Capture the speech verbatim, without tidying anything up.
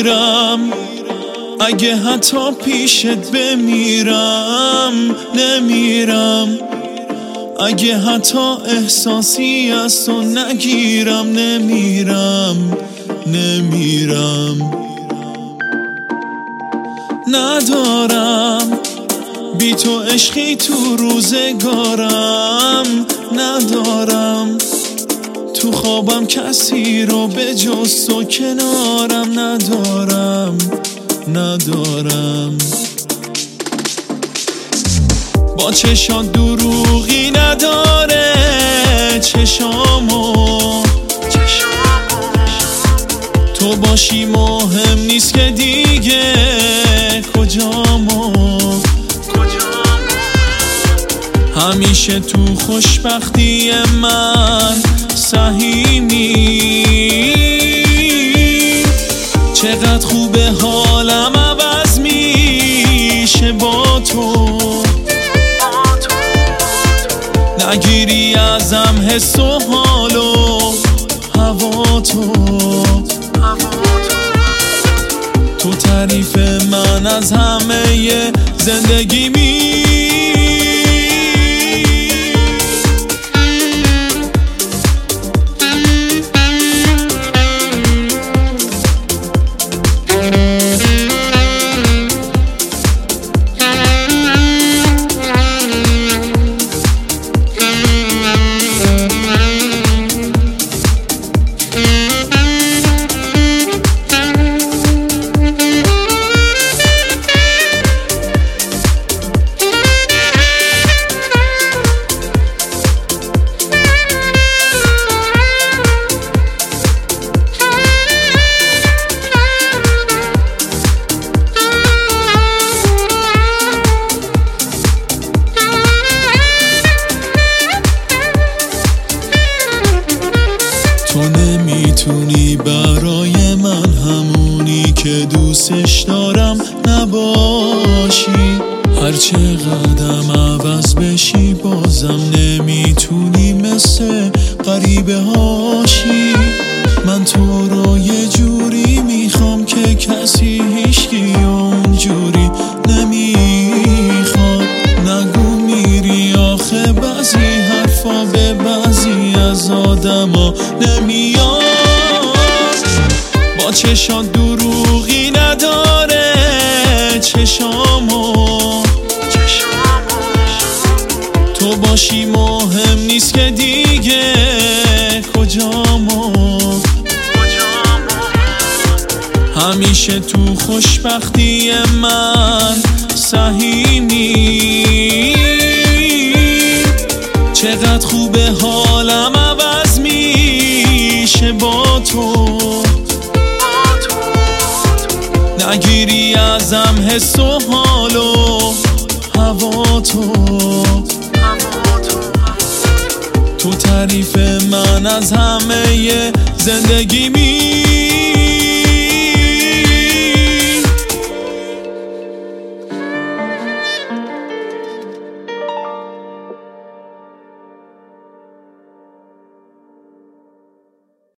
نمیرم، اگه حتی پیشت بمیرم نمیرم، اگه حتی احساسی از تو نگیرم نمیرم نمیرم. ندارم بی تو عشقی تو روزگارم، ندارم تو خوابم کسی رو به جز تو کنارم، ندارم ندارم. با چشات دروغی نداره چشامو، تو باشی مهم نیست که دیگه کجامو، همیشه تو خوشبختی من سهیمی. چقدر خوبه حالم عوض میشه با تو، نگیری ازم حس و حال و هوا تو. تو تعریف من از همه زندگی می تو نمیتونی برای من همونی که دوستش دارم نباشی، هر چقدرم عوض بشی بازم نمیتونی مثل غریبه هاشی. من تو رو یه جوری میخوام که کسی هیچکی اونجوری نمیخواد. نگو میری آخه بعضی حرفا به بعضی از آدما نمیاد. با چشات دروغی نداره چشامو، تو باشی مهم نیست که دیگه کجامو، همیشه تو خوشبختی من سهیمی. چقدر خوبه حالم عوض میشه با تو، نگیری ازم حس و حال و هوا تو. تو تعریف من از همه زندگی می